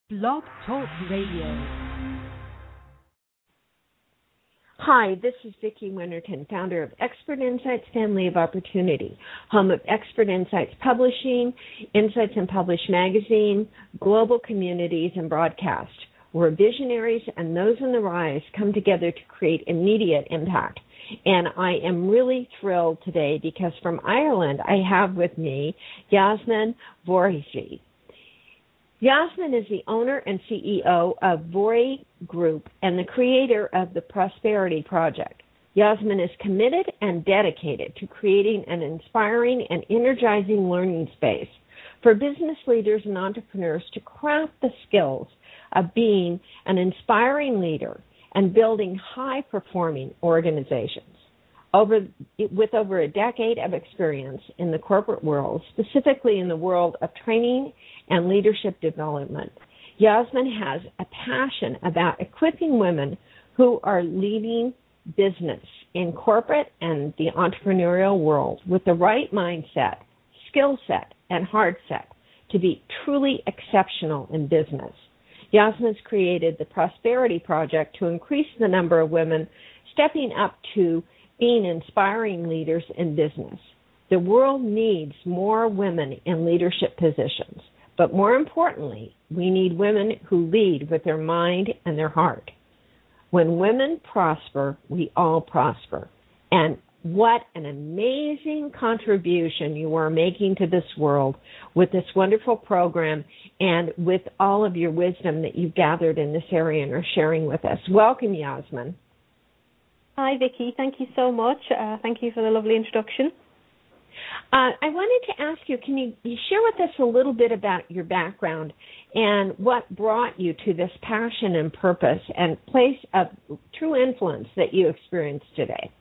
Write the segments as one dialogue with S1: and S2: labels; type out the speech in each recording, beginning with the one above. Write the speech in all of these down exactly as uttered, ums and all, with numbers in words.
S1: Blog Talk Radio.
S2: Hi, this is Vicki Winterton, founder of Expert Insights Family of Opportunity, home of Expert Insights Publishing, Insights and Publish Magazine, Global Communities, and Broadcast, where visionaries and those in the rise come together to create immediate impact. And I am really thrilled today because from Ireland I have with me Yasmin Voorhees. Yasmin is the owner and C E O of Vorhi Group and the creator of the Prosperity Project. Yasmin is committed and dedicated to creating an inspiring and energizing learning space for business leaders and entrepreneurs to craft the skills of being an inspiring leader and building high-performing organizations. Over, with over a decade of experience in the corporate world, specifically in the world of training and leadership development, Yasmin has a passion about equipping women who are leading business in corporate and the entrepreneurial world with the right mindset, skill set, and heart set to be truly exceptional in business. Yasmin's created the Prosperity Project to increase the number of women stepping up to being inspiring leaders in business. The world needs more women in leadership positions, but more importantly, we need women who lead with their mind and their heart. When women prosper, we all prosper. And what an amazing contribution you are making to this world with this wonderful program and with all of your wisdom that you've gathered in this area and are sharing with us. Welcome, Yasmin.
S3: Hi, Vicki. Thank you so much. Uh, thank you for the lovely introduction.
S2: Uh, I wanted to ask you, can you, you share with us a little bit about your background and what brought you to this passion and purpose and place of true influence that you experience today?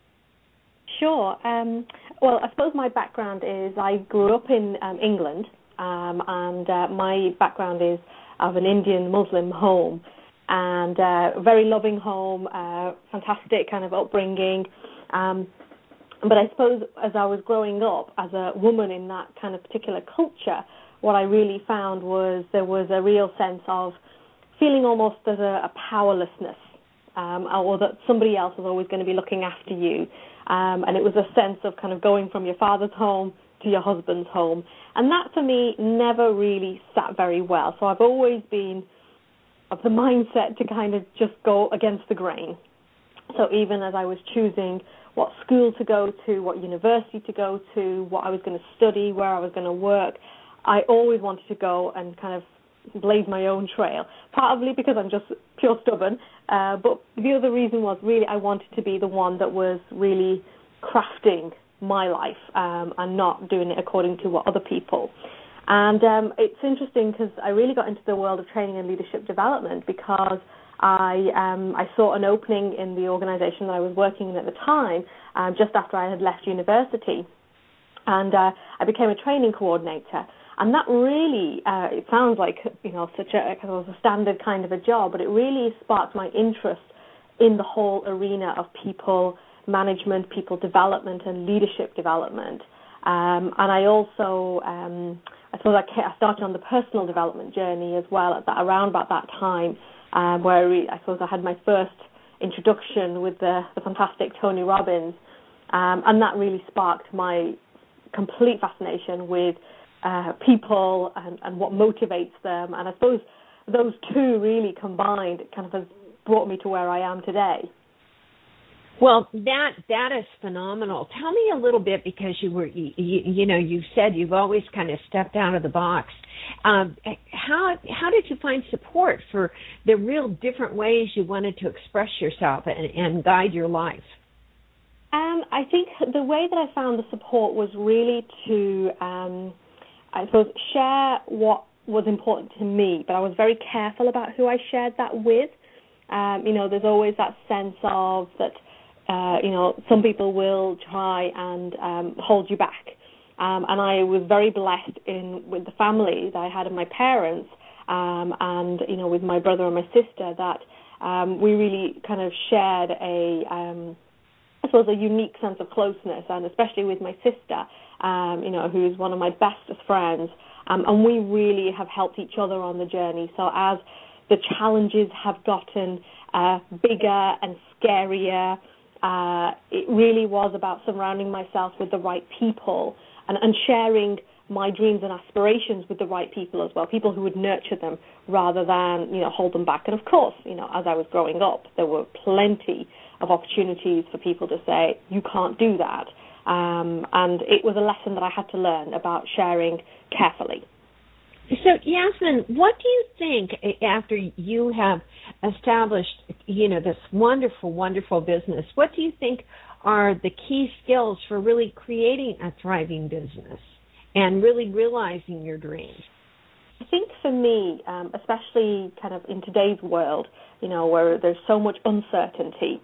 S3: Sure. Um, well, I suppose my background is I grew up in um, England, um, and uh, my background is of an Indian Muslim home. And uh, very loving home, uh, fantastic kind of upbringing. Um, but I suppose as I was growing up as a woman in that kind of particular culture, what I really found was there was a real sense of feeling almost as a, a powerlessness, um, or that somebody else was always going to be looking after you. Um, and it was a sense of kind of going from your father's home to your husband's home. And that for me never really sat very well. So I've always been of the mindset to kind of just go against the grain. So even as I was choosing what school to go to, what university to go to, what I was going to study, where I was going to work, I always wanted to go and kind of blaze my own trail, partly because I'm just pure stubborn, uh, but the other reason was really I wanted to be the one that was really crafting my life um, and not doing it according to what other people. And um, it's interesting because I really got into the world of training and leadership development because I um, I saw an opening in the organization that I was working in at the time, um, just after I had left university. And uh, I became a training coordinator. And that really, uh, it sounds like, you know, such a, it was a standard kind of a job, but it really sparked my interest in the whole arena of people management, people development, and leadership development. Um, and I also... Um, I suppose I started on the personal development journey as well at that, around about that time, um, where I, re- I suppose I had my first introduction with the, the fantastic Tony Robbins, um, and that really sparked my complete fascination with uh, people and, and what motivates them. And I suppose those two really combined kind of has brought me to where I am today.
S2: Well, that that is phenomenal. Tell me a little bit, because you were, you, you know, you said you've always kind of stepped out of the box. Um, how how did you find support for the real different ways you wanted to express yourself and, and guide your life?
S3: Um, I think the way that I found the support was really to, um, I suppose, share what was important to me, but I was very careful about who I shared that with. Um, you know, there's always that sense of that. Uh, you know, some people will try and um, hold you back. Um, and I was very blessed in with the family that I had of my parents um, and, you know, with my brother and my sister that um, we really kind of shared a, um, I suppose, a unique sense of closeness, and especially with my sister, um, you know, who's one of my bestest friends. Um, and we really have helped each other on the journey. So as the challenges have gotten uh, bigger and scarier, uh, it really was about surrounding myself with the right people and, and sharing my dreams and aspirations with the right people as well, people who would nurture them rather than, you know, hold them back. And of course, you know, as I was growing up, there were plenty of opportunities for people to say, you can't do that. Um, and it was a lesson that I had to learn about sharing carefully.
S2: So, Yasmin, what do you think after you have established, you know, this wonderful, wonderful business, what do you think are the key skills for really creating a thriving business and really realizing your dreams?
S3: I think for me, um, especially kind of in today's world, you know, where there's so much uncertainty,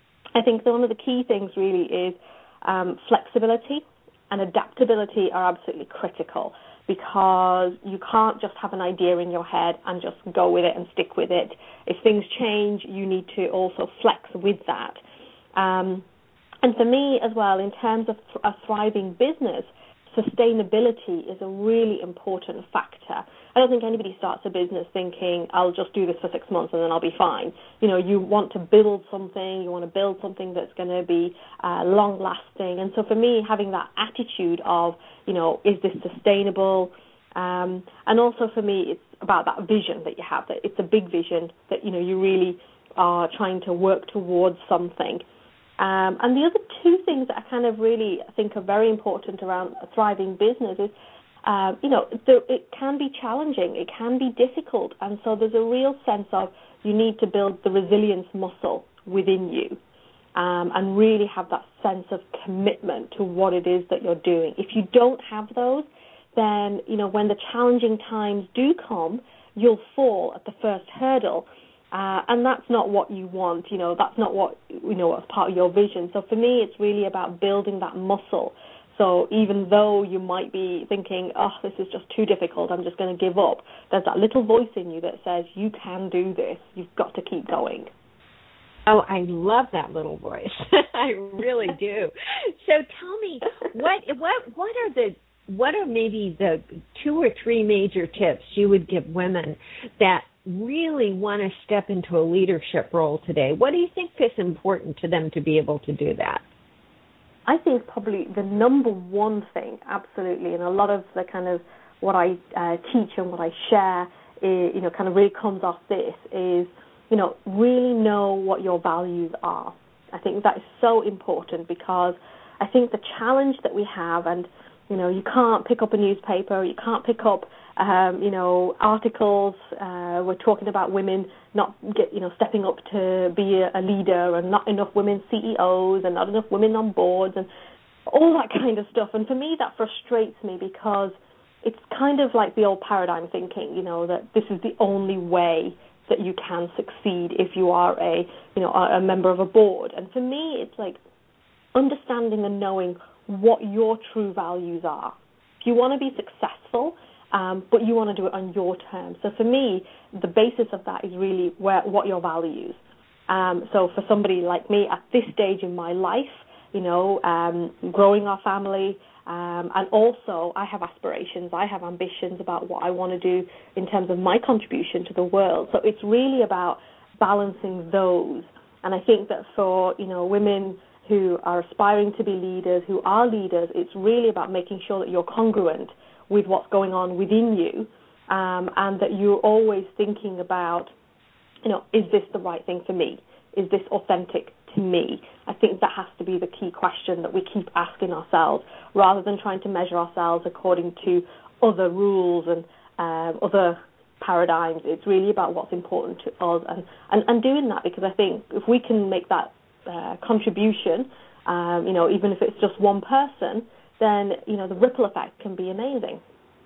S3: I think one of the key things really is um, flexibility and adaptability are absolutely critical, because you can't just have an idea in your head and just go with it and stick with it. If things change, you need to also flex with that. Um, and for me as well, in terms of th- a thriving business, sustainability is a really important factor. I don't think anybody starts a business thinking, I'll just do this for six months and then I'll be fine. You know, you want to build something, you want to build something that's going to be uh, long-lasting. And so for me, having that attitude of, you know, is this sustainable? Um, and also for me, it's about that vision that you have, that it's a big vision, that, you know, you really are trying to work towards something. Um, and the other two things that I kind of really think are very important around a thriving business is, uh, you know, there, it can be challenging, it can be difficult, and so there's a real sense of you need to build the resilience muscle within you um, and really have that sense of commitment to what it is that you're doing. If you don't have those, then, you know, when the challenging times do come, you'll fall at the first hurdle. Uh, and that's not what you want, you know, that's not what, you know, as part of your vision. So for me, it's really about building that muscle. So even though you might be thinking, oh, this is just too difficult, I'm just going to give up, there's that little voice in you that says, you can do this, you've got to keep going.
S2: Oh, I love that little voice. I really do. So tell me, what what what are the what are maybe the two or three major tips you would give women that really want to step into a leadership role today? What do you think is important to them to be able to do that?
S3: I think probably the number one thing, absolutely, and a lot of the kind of what I uh, teach and what I share, is, you know, kind of really comes off this is, you know, really know what your values are. I think that is so important, because I think the challenge that we have, and, you know, you can't pick up a newspaper, you can't pick up Um, you know, articles, uh, we're talking about women not get, you know, stepping up to be a, a leader, and not enough women C E Os, and not enough women on boards, and all that kind of stuff. And for me, that frustrates me, because it's kind of like the old paradigm thinking, you know, that this is the only way that you can succeed if you are a, you know, a member of a board. And for me, it's like understanding and knowing what your true values are. If you want to be successful, Um, but you want to do it on your terms. So for me, the basis of that is really where, what your values. Um, so for somebody like me at this stage in my life, you know, um, growing our family, um, and also I have aspirations, I have ambitions about what I want to do in terms of my contribution to the world. So it's really about balancing those. And I think that for, you know, women who are aspiring to be leaders, who are leaders, it's really about making sure that you're congruent with what's going on within you, um, and that you're always thinking about, you know, is this the right thing for me? Is this authentic to me? I think that has to be the key question that we keep asking ourselves, rather than trying to measure ourselves according to other rules and um, other paradigms. It's really about what's important to us, and, and, and doing that, because I think if we can make that uh, contribution, um, you know, even if it's just one person, then, you know, the ripple effect can be amazing.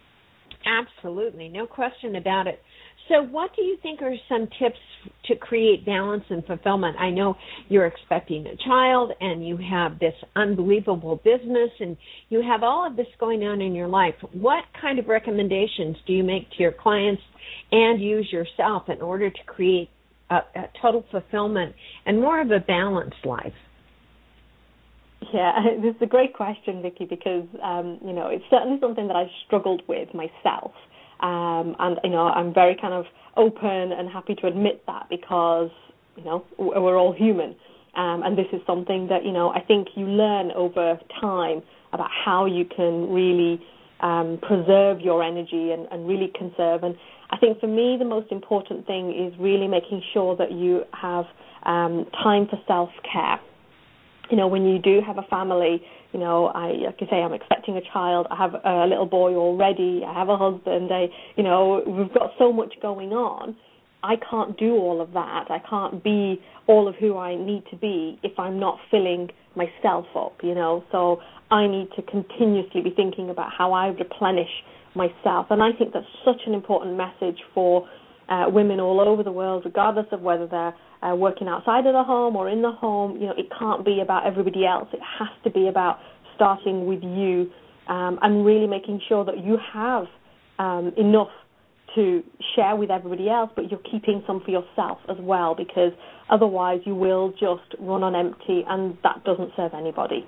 S2: Absolutely, no question about it. So what do you think are some tips to create balance and fulfillment? I know you're expecting a child, and you have this unbelievable business, and you have all of this going on in your life. What kind of recommendations do you make to your clients and use yourself in order to create a, a total fulfillment and more of a balanced life?
S3: Yeah, this is a great question, Vicky, because, um, you know, it's certainly something that I've struggled with myself. Um, and, you know, I'm very kind of open and happy to admit that because, you know, we're all human. Um, and this is something that, you know, I think you learn over time about how you can really um, preserve your energy and, and really conserve. And I think for me, the most important thing is really making sure that you have um, time for self-care. You know, when you do have a family, you know, I, like I say, I'm expecting a child. I have a little boy already. I have a husband. I, you know, we've got so much going on. I can't do all of that. I can't be all of who I need to be if I'm not filling myself up, you know. So I need to continuously be thinking about how I replenish myself. And I think that's such an important message for uh, women all over the world, regardless of whether they're uh, working outside of the home or in the home. You know, it can't be about everybody else. It has to be about starting with you um, and really making sure that you have um, enough to share with everybody else, but you're keeping some for yourself as well, because otherwise you will just run on empty, and that doesn't serve anybody.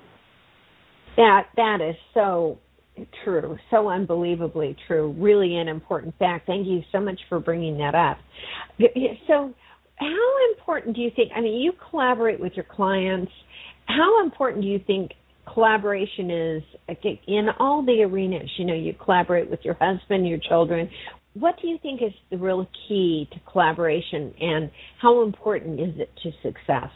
S2: That that is so true, so unbelievably true. Really an important fact. Thank you so much for bringing that up. So how important do you think, I mean, you collaborate with your clients. How important do you think collaboration is in all the arenas? You know, you collaborate with your husband, your children. What do you think is the real key to collaboration, and how important is it to success?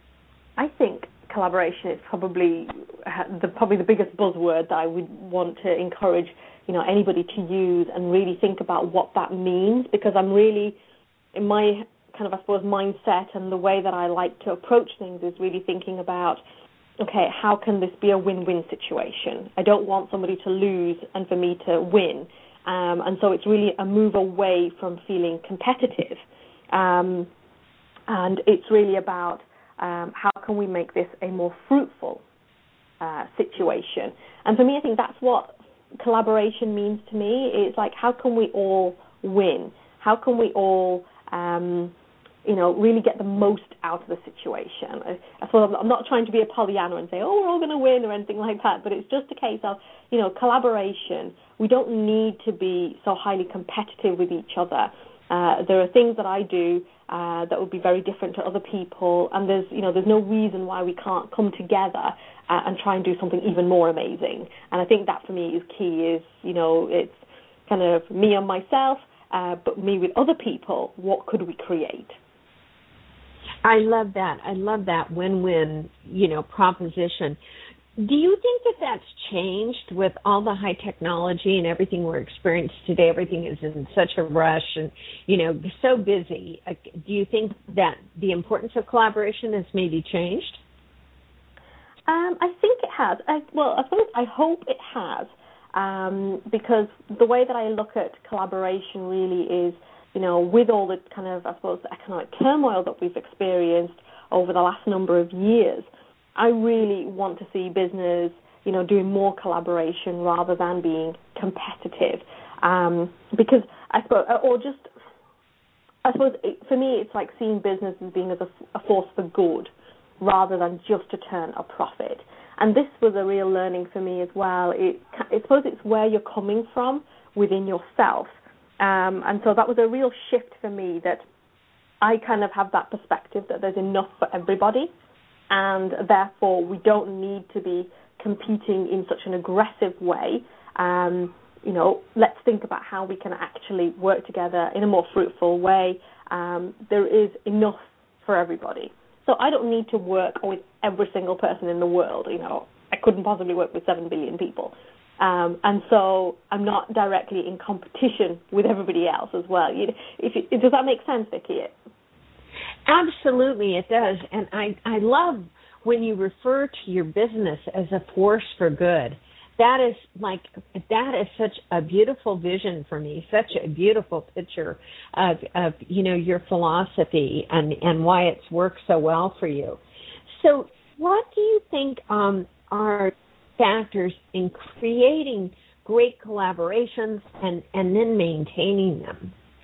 S3: I think collaboration is probably the probably the biggest buzzword that I would want to encourage, you know, anybody to use and really think about what that means, because I'm really, in my kind of, I suppose, mindset and the way that I like to approach things is really thinking about, okay, how can this be a win-win situation? I don't want somebody to lose and for me to win. Um, and so it's really a move away from feeling competitive. Um, and it's really about um, how can we make this a more fruitful uh, situation. And for me, I think that's what collaboration means to me. It's like, how can we all win? How can we all, um, you know, really get the most out of the situation? I, I suppose I'm not trying to be a Pollyanna and say, oh, we're all going to win or anything like that, but it's just a case of, you know, collaboration. We don't need to be so highly competitive with each other. Uh, there are things that I do uh, that would be very different to other people, and there's, you know, there's no reason why we can't come together uh, and try and do something even more amazing. And I think that for me is key. Is, you know, it's kind of me and myself, uh, but me with other people. What could we create?
S2: I love that. I love that win-win, you know, proposition. Do you think that that's changed with all the high technology and everything we're experiencing today? Everything is in such a rush and, you know, so busy. Do you think that the importance of collaboration has maybe changed?
S3: Um, I think it has. I, well, I suppose I hope it has, um, because the way that I look at collaboration really is, you know, with all the kind of, I suppose, the economic turmoil that we've experienced over the last number of years, I really want to see business, you know, doing more collaboration rather than being competitive. Um, because I suppose, or just, I suppose for me, it's like seeing business as being as a, a force for good rather than just to turn a profit. And this was a real learning for me as well. It, I suppose it's where you're coming from within yourself. Um, and so that was a real shift for me, that I kind of have that perspective that there's enough for everybody, and therefore we don't need to be competing in such an aggressive way. Um, you know, let's think about how we can actually work together in a more fruitful way. Um, there is enough for everybody. So I don't need to work with every single person in the world. You know, I couldn't possibly work with seven billion people. Um, and so I'm not directly in competition with everybody else as well. You, if it, does that make sense, Vicky?
S2: Absolutely, it does. And I, I love when you refer to your business as a force for good. That is like, that is such a beautiful vision for me, such a beautiful picture of, of you know, your philosophy and, and why it's worked so well for you. So what do you think um, are factors in creating great collaborations and, and then maintaining them?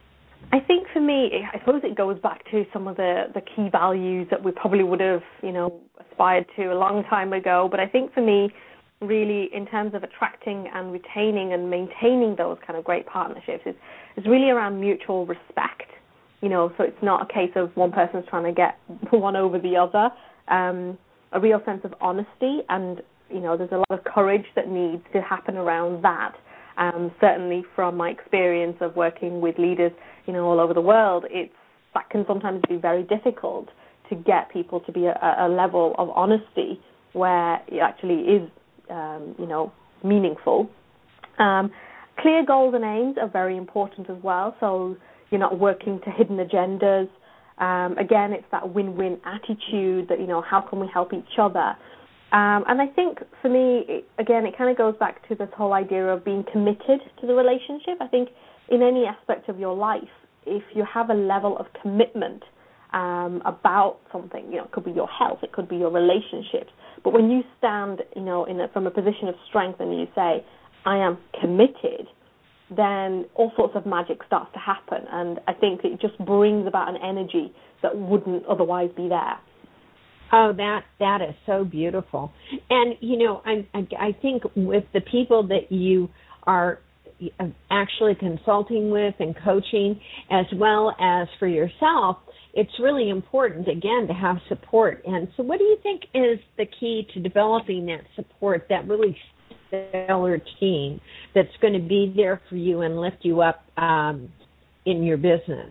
S3: I think for me, I suppose it goes back to some of the, the key values that we probably would have, you know, aspired to a long time ago. But I think for me, really, in terms of attracting and retaining and maintaining those kind of great partnerships, is, is really around mutual respect. You know, so it's not a case of one person's trying to get one over the other. Um, a real sense of honesty, and, you know, there's a lot of courage that needs to happen around that. Um, certainly from my experience of working with leaders, you know, all over the world, it's that can sometimes be very difficult to get people to be a, a level of honesty where it actually is, um, you know, meaningful. Um, clear goals and aims are very important as well, so you're not working to hidden agendas. Um, again, it's that win-win attitude that, you know, how can we help each other? Um, and I think for me, it, again, it kind of goes back to this whole idea of being committed to the relationship. I think in any aspect of your life, if you have a level of commitment um, about something, you know, it could be your health, it could be your relationships, but when you stand, you know, in a, from a position of strength and you say, I am committed, then all sorts of magic starts to happen. And I think it just brings about an energy that wouldn't otherwise be there.
S2: Oh, that that is so beautiful. And, you know, I, I, I think with the people that you are actually consulting with and coaching, as well as for yourself, it's really important, again, to have support. And so what do you think is the key to developing that support, that really stellar team that's going to be there for you and lift you up um, in your business?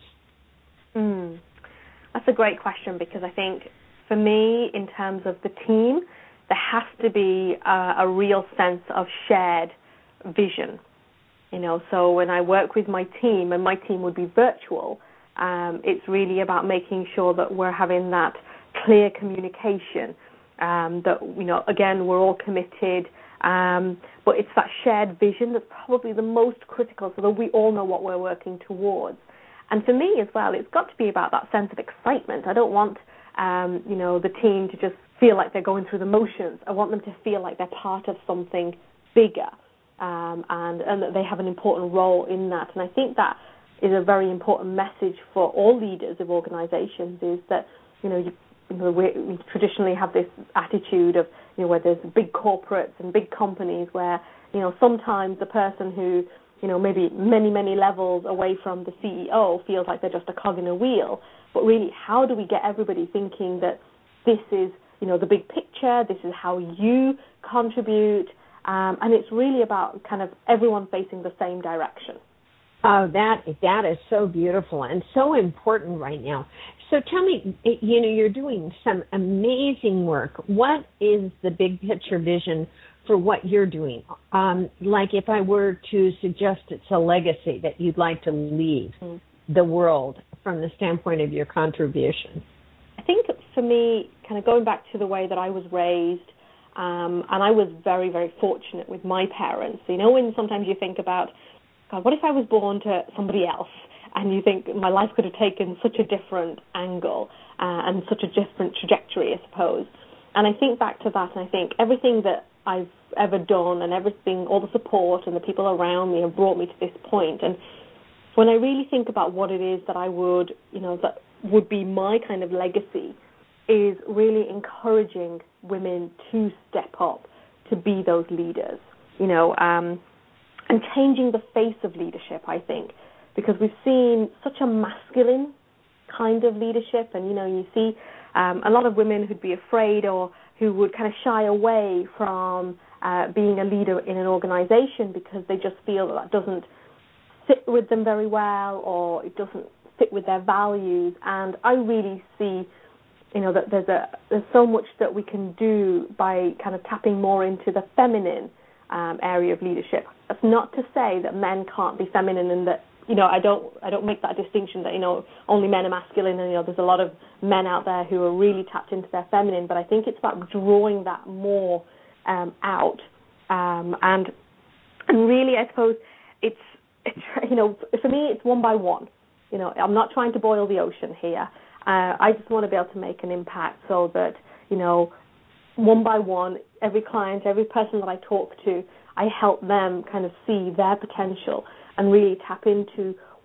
S3: Mm. That's a great question, because I think for me, in terms of the team, there has to be a, a real sense of shared vision. You know, so when I work with my team, and my team would be virtual, um, it's really about making sure that we're having that clear communication, um, that, you know, again, we're all committed, um, but it's that shared vision that's probably the most critical, so that we all know what we're working towards. And for me as well, it's got to be about that sense of excitement. I don't want Um, you know, the team to just feel like they're going through the motions. I want them to feel like they're part of something bigger, um, and, and that they have an important role in that. And I think that is a very important message for all leaders of organizations, is that, you know, you, you know we, we traditionally have this attitude of, you know, where there's big corporates and big companies where, you know, sometimes the person who, you know, maybe many, many levels away from the C E O feels like they're just a cog in a wheel. But really, how do we get everybody thinking that this is, you know, the big picture, this is how you contribute, um, and it's really about kind of everyone facing the same direction.
S2: Oh, that that is so beautiful and so important right now. So tell me, you know, you're doing some amazing work. What is the big picture vision for what you're doing? Um, like if I were to suggest it's a legacy that you'd like to leave mm-hmm. the world from the standpoint of your contribution?
S3: I think for me, kind of going back to the way that I was raised, um, and I was very, very fortunate with my parents. You know, when sometimes you think about, God, what if I was born to somebody else? And you think my life could have taken such a different angle uh, and such a different trajectory, I suppose. And I think back to that, and I think everything that I've ever done and everything, all the support and the people around me have brought me to this point. And when I really think about what it is that I would, you know, that would be my kind of legacy, is really encouraging women to step up, to be those leaders, you know, um, and changing the face of leadership, I think, because we've seen such a masculine kind of leadership, and, you know, you see um, a lot of women who'd be afraid or who would kind of shy away from uh, being a leader in an organization because they just feel that that doesn't fit with them very well, or it doesn't fit with their values. And I really see, you know, that there's a there's so much that we can do by kind of tapping more into the feminine um, area of leadership. That's not to say that men can't be feminine, and that, you know, I don't I don't make that distinction that, you know, only men are masculine, and, you know, there's a lot of men out there who are really tapped into their feminine. But I think it's about drawing that more um, out, um, and and really, I suppose it's. It's, you know, for me, it's one by one. You know, I'm not trying to boil the ocean here. Uh, I just want to be able to make an impact so that, you know, one by one, every client, every person that I talk to, I help them kind of see their potential and really tap into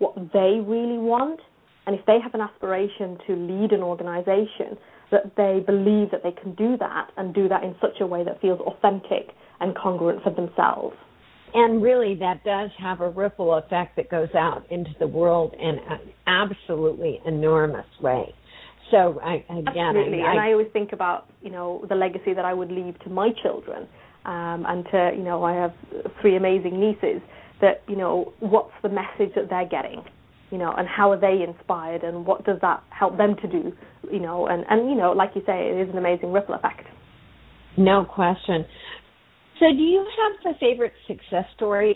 S3: what they really want. And if they have an aspiration to lead an organization, that they believe that they can do that and do that in such a way that feels authentic and congruent for themselves.
S2: And really, that does have a ripple effect that goes out into the world in an absolutely enormous way. So, I, again,
S3: Absolutely.
S2: I,
S3: and I always think about, you know, the legacy that I would leave to my children. Um, and to, you know, I have three amazing nieces, that, you know, what's the message that they're getting? You know, and how are they inspired, and what does that help them to do? You know, and, and you know, like you say, it is an amazing ripple effect.
S2: No question. So do you have a favorite success story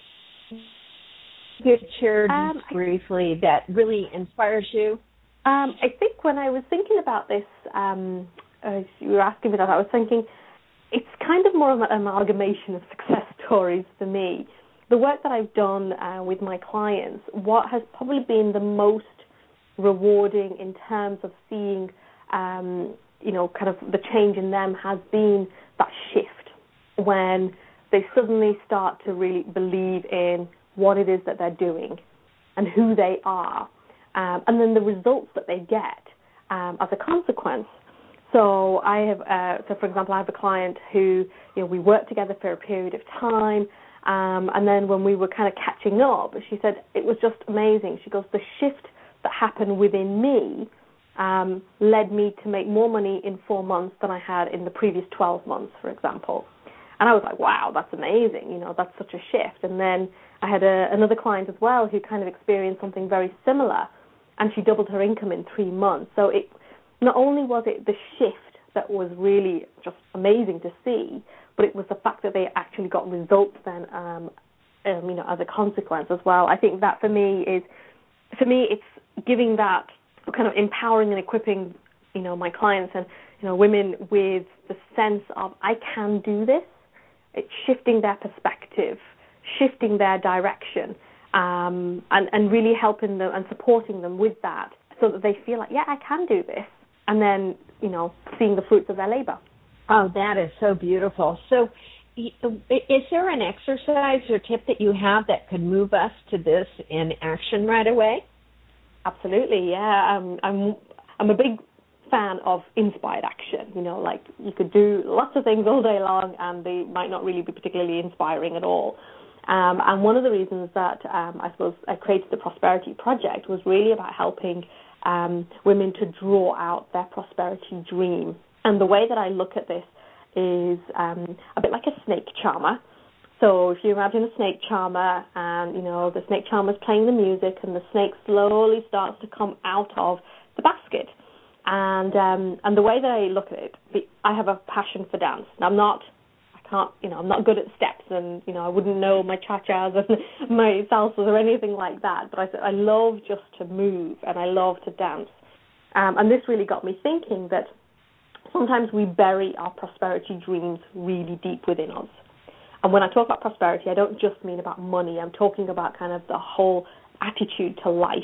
S2: you could share
S3: um,
S2: briefly that really inspires you?
S3: Um, I think when I was thinking about this, um, as you were asking me that, I was thinking it's kind of more of an amalgamation of success stories for me. The work that I've done uh, with my clients, what has probably been the most rewarding in terms of seeing, um, you know, kind of the change in them has been that shift when they suddenly start to really believe in what it is that they're doing and who they are, um, and then the results that they get um, as a consequence. So I have, uh, so for example, I have a client who, you know, we worked together for a period of time. Um, and then when we were kind of catching up, she said it was just amazing. She goes, the shift that happened within me um, led me to make more money in four months than I had in the previous twelve months, for example. And I was like, wow, that's amazing. You know, that's such a shift. And then I had a, another client as well who kind of experienced something very similar, and she doubled her income in three months. So it not only was it the shift that was really just amazing to see, but it was the fact that they actually got results then, um, um, you know, as a consequence as well. I think that for me is, for me, it's giving that kind of empowering and equipping, you know, my clients and, you know, women with the sense of I can do this. It's shifting their perspective, shifting their direction, um, and, and really helping them and supporting them with that so that they feel like, yeah, I can do this. And then, you know, seeing the fruits of their labor.
S2: Oh, that is so beautiful. So is there an exercise or tip that you have that could move us to this in action right away?
S3: Absolutely, yeah. Um, I'm I'm a big fan of inspired action. You know, like you could do lots of things all day long and they might not really be particularly inspiring at all. Um, and one of the reasons that um, I suppose I created the Prosperity Project was really about helping um, women to draw out their prosperity dream. And the way that I look at this is um, a bit like a snake charmer. So if you imagine a snake charmer and, you know, the snake charmer's playing the music and the snake slowly starts to come out of the basket. And um, and the way that I look at it, the, I have a passion for dance. Now, I'm not, I can't, you know, I'm not good at steps and, you know, I wouldn't know my cha-chas and my salsas or anything like that. But I, I love just to move and I love to dance. Um, and this really got me thinking that sometimes we bury our prosperity dreams really deep within us. And when I talk about prosperity, I don't just mean about money. I'm talking about kind of the whole attitude to life.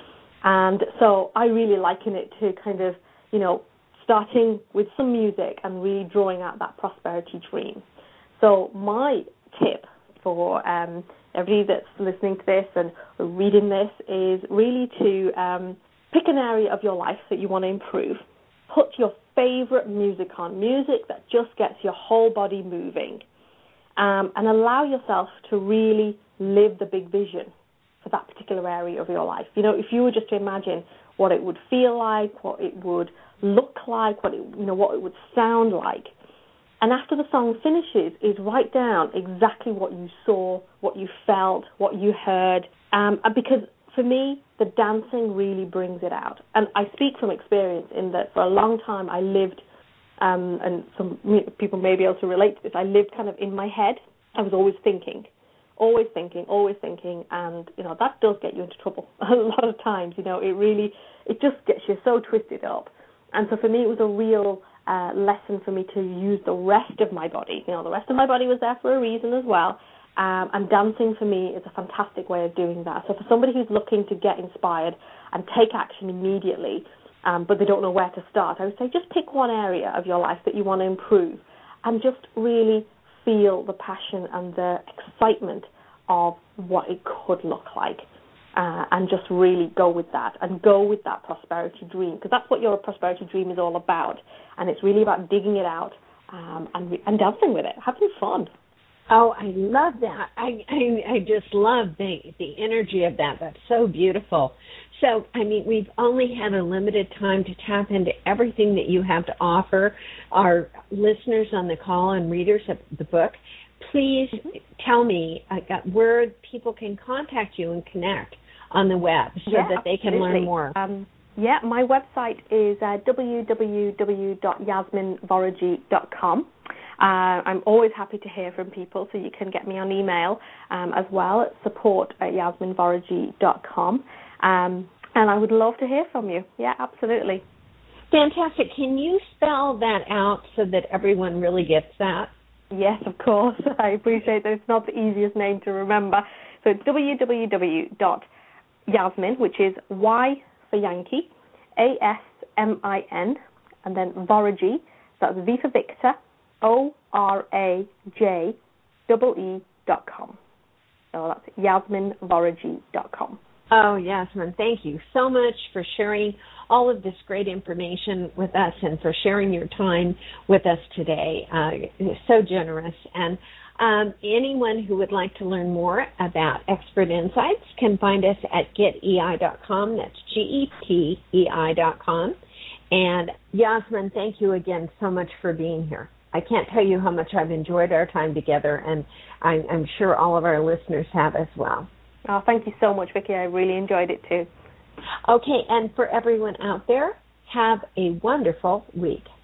S3: And so I really liken it to kind of, you know, starting with some music and really drawing out that prosperity dream. So my tip for um, everybody that's listening to this and reading this is really to um, pick an area of your life that you want to improve. Put your favorite music on, music that just gets your whole body moving, um, and allow yourself to really live the big vision for that particular area of your life. You know, if you were just to imagine what it would feel like, what it would look like, what it, you know, what it would sound like, and after the song finishes, is write down exactly what you saw, what you felt, what you heard, um, because for me, the dancing really brings it out. And I speak from experience in that for a long time I lived, um, and some people may be able to relate to this, I lived kind of in my head. I was always thinking, always thinking, always thinking, and, you know, that does get you into trouble a lot of times. You know, it really, it just gets you so twisted up. And so for me, it was a real uh, lesson for me to use the rest of my body. You know, the rest of my body was there for a reason as well. Um, and dancing for me is a fantastic way of doing that. So for somebody who's looking to get inspired and take action immediately, um, but they don't know where to start, I would say just pick one area of your life that you want to improve and just really feel the passion and the excitement of what it could look like. uh, and just really go with that and go with that prosperity dream, because that's what your prosperity dream is all about. And it's really about digging it out um, and, and dancing with it, having fun.
S2: Oh, I love that. I, I I just love the the energy of that. That's so beautiful. So, I mean, we've only had a limited time to tap into everything that you have to offer our listeners on the call and readers of the book. Please tell me uh, where people can contact you and connect on the web so
S3: yeah,
S2: that they can
S3: absolutely.
S2: learn more.
S3: Um, yeah, my website is uh, w w w dot yasmin vorajee dot com. Uh, I'm always happy to hear from people, so you can get me on email um, as well at support at yasmin vorajee dot com. Um, and I would love to hear from you. Yeah, absolutely.
S2: Fantastic. Can you spell that out so that everyone really gets that?
S3: Yes, of course. I appreciate that it's not the easiest name to remember. So it's w w w dot yasmin, which is Y for Yankee, A S M I N, and then Vorajee, so that's V for Victor, O R A J E E dot com. So that's yasmin vorajee dot com.
S2: Oh, Yasmin, thank you so much for sharing all of this great information with us and for sharing your time with us today. Uh, you're so generous. And um, anyone who would like to learn more about Expert Insights can find us at get e i dot com. That's G E T E I dot com. And Yasmin, thank you again so much for being here. I can't tell you how much I've enjoyed our time together, and I'm, I'm sure all of our listeners have as well.
S3: Oh, thank you so much, Vicki. I really enjoyed it too.
S2: Okay, and for everyone out there, have a wonderful week.